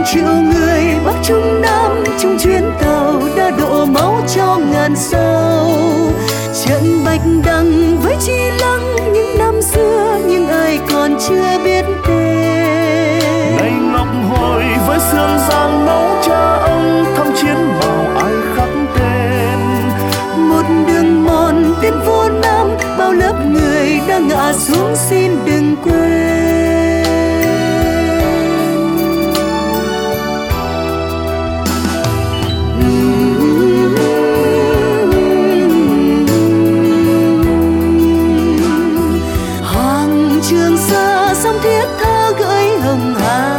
triệu người Bắc Trung Nam chung chuyến tàu đã đổ máu cho ngàn sâu. Trận bạch đằng với chi lăng những năm xưa nhưng ai còn chưa biết tên. Ngày ngọc hồi với sương giang máu cha ông thăm chiến bào ai khắc tên. Một đường mòn tiến vô Nam bao lớp người đã ngã xuống xin đừng quên. Trường Sa sông Thiết Tha gửi hồng hà,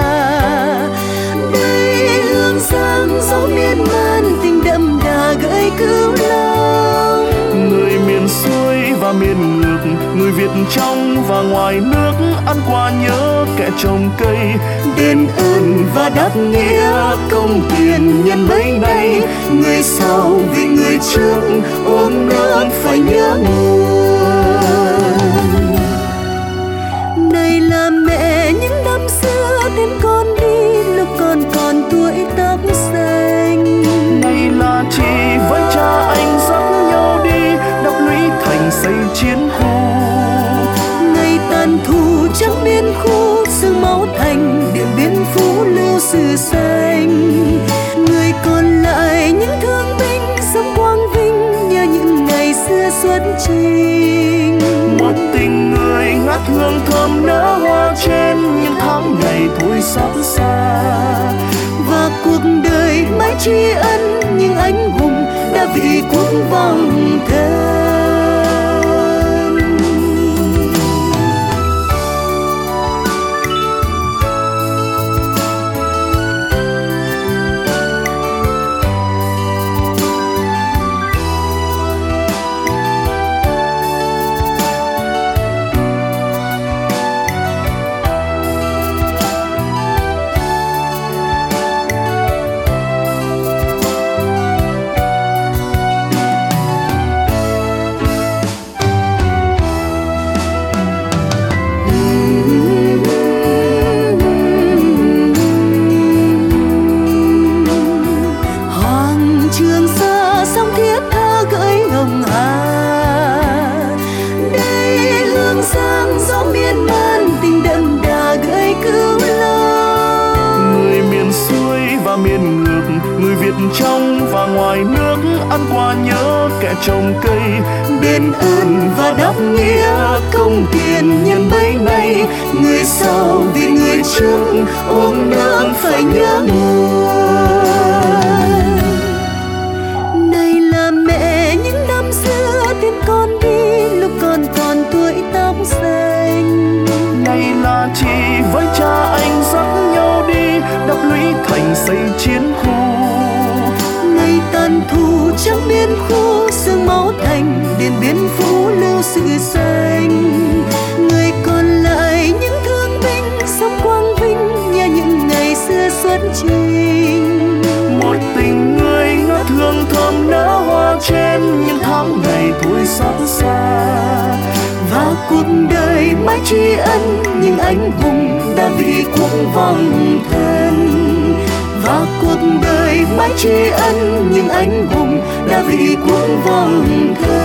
đây hương sang gió miên man tình đậm đà gửi Cửu Long. Người miền xuôi và miền ngược, người Việt trong và ngoài nước ăn qua nhớ kẻ trồng cây. Đền ơn và đáp nghĩa công tiền nhân mấy nay, người sau vì người trước ôm nước phải nhớ nguồn. Này là mẹ những năm xưa tiễn con đi lúc con còn tuổi tóc xanh. Này là chị với cha anh dắt nhau đi đắp lũy thành xây chiến khu. Ngày tàn thù trắng biên khu sương máu thành Điện Biên Phủ lưu sử xanh. Người còn lại những thương binh sống quang vinh nhờ những ngày xưa xuất chinh. Một tình người ngát hương thơm nở hoa trên những tháng ngày thôi xót xa. Và cuộc đời mãi tri ân những anh hùng đã vì quốc vong thân. Trường Sa sông Thiết Tha gửi hồng hà, đây hương sang gió miên man tình đậm đà gửi Cửu Long. Người miền xuôi và miền ngược, người Việt trong và ngoài nước ăn qua nhớ kẻ trồng cây. Đền ơn và đáp nghĩa công tiền nhân mấy nay, người sau vì người trước ôm nước phải nhớ nguồn. Này là mẹ những năm xưa tiễn con đi lúc con còn tuổi tóc xanh. Này là chị với cha anh dắt nhau đi đắp lũy thành xây chiến khu. Ngày tàn thù trắng biên khu sương máu thành Điện Biên Phủ lưu sự xanh. Người còn lại những thương binh sống quang vinh nhờ những ngày xưa xuất chinh. Một tình người ngát hương thơm nở hoa trên những tháng ngày thôi xót xa. Và cuộc đời mãi tri ân những anh hùng đã vì quốc vong thân. Và cuộc đời mãi tri ân những anh hùng đã vì quốc vong thân.